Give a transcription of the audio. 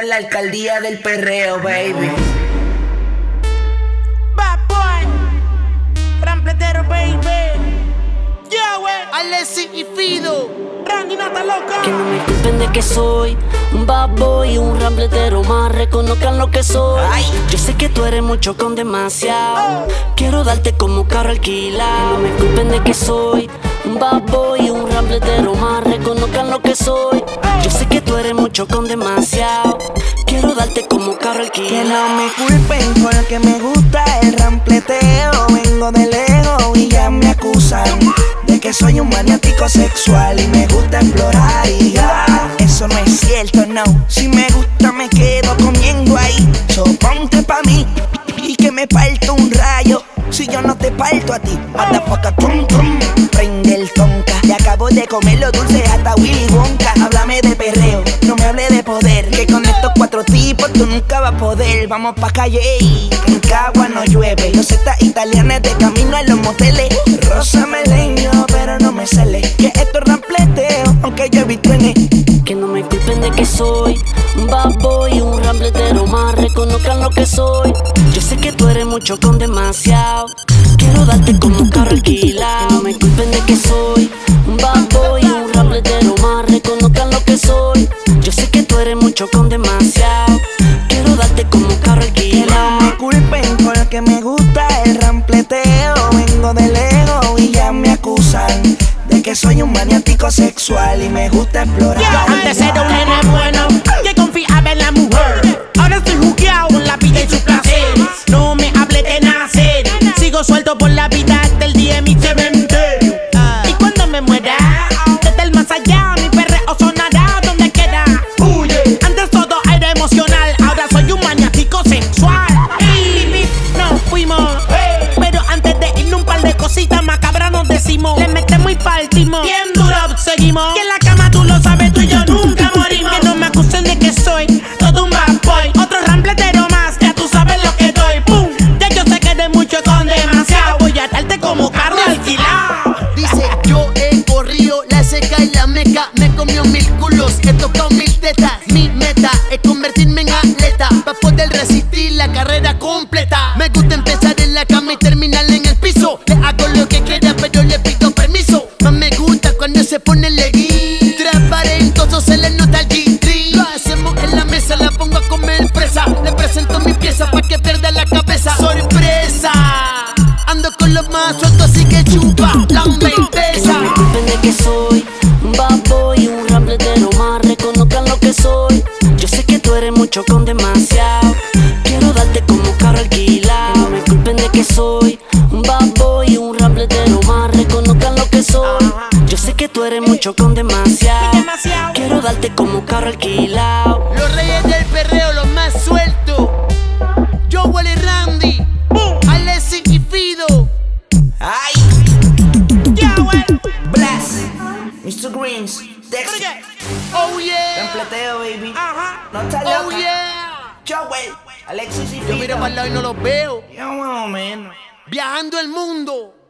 Esta es la alcaldía del perreo, baby. Bad boy, rampletero, baby. Yeah, wey. Alessi y Fido, Randy no está loca. Que no me culpen de que soy un bad boy, un rampletero más, reconozcan lo que soy. Ay. Yo sé que tú eres mucho con demasiado. Quiero darte como carro alquilado. Que no me culpen de que soy un bad boy, un rampletero más, reconozcan lo que soy. Yo sé que tú eres mucho con demasiado. Quiero darte como carro alquilado. Que no me culpen porque me gusta el rampleteo. Vengo de lejos y ya me acusan de que soy un maniático sexual y me gusta explorar y ya. Eso no es cierto, no. Si me gusta me quedo comiendo ahí. So ponte pa' mí y que me parto un rayo. Si yo no te parto a ti, motherfucker, tum tum. Prende el tonka. Y acabo de comer los dulces hasta Willy Wonka. Háblame de perreo, no me hable de poder. Que con estos 4 tipos tú nunca vas a poder. Vamos pa' calle y en Cagua no llueve. Los zetas italianas de camino a los moteles. Rosa me leño, pero no me sale. Que esto es rampleteo, aunque yo vi trenes. Que no me culpen de que soy un bad boy, un rampletero más, reconozcan lo que soy. Yo sé que tú eres mucho con demasiado. Quiero darte como carro alquilado. Que no me culpen de que soy un bad boy, un rampletero más, reconozcan lo que soy. Yo sé que tú eres mucho con demasiado. Quiero darte como carro Que no alquilado. me culpen porque me gusta el rampleteo. Vengo de lejos y ya me acusan de que soy un maniático sexual y me gusta explorar. Yo antes era un nene bueno que confiaba en la mujer. Ahora estoy jugueado en la vida y sus placeres. No me hable de nacer. Sigo suelto por la vida hasta el día de mi cementerio. Y cuando me muera, desde el más allá, mi perreo sonará donde quiera. Antes todo era emocional, ahora soy un maniático sexual. Y nos fuimos, pero antes de irnos un par de cositas macabras nos decimos. Le metemos y partimos, bien duro seguimos. Que en la cama tú lo sabes, tú y yo nunca morimos. Que no me acusen de que soy todo un bad boy. Otro rampletero más, ya tú sabes lo que doy. ¡Pum! Ya yo sé que eres mucho con demasiado. Voy a darte como carro alquilado. Dice, yo he corrido la seca y la meca. Me comió 1000 culos, he tocado 1000 tetas. Mi meta es convertirme en atleta para poder resistir la carrera completa. Me gusta empezar en la cama y terminar en el piso. Le hago lo que quiera pero le pido permiso. Más me gusta cuando se pone el legging. Transparentoso se le nota el G-string. Lo hacemos en la mesa, la pongo a comer presa. Le presento mi pieza pa' que pierda la cabeza. ¡Sorpresa! Ando con los más sueltos así que chupa la Que menteza. no me culpen de que soy un bad boy, un rampletero más, reconozcan lo que soy. Yo sé que tú eres mucho con demasiado. Quiero darte como carro alquilado. Que no me culpen de que soy un bad boy, un rampletero más, reconozcan lo que soy. Yo sé que tú eres mucho con demasiado. Quiero darte como carro alquilado. Los reyes del perreo, los más sueltos. Joel y Randy, Alessi y Fido. Ay. Yeah, wey. Blast. Mr. Greens. Dexter. Oh yeah, Rampleteo, baby. Ajá. No está oh loca. yeah. Joel, Alexis y Yo Fido. miro para el lado y no los veo. Yo más o menos. Viajando el mundo.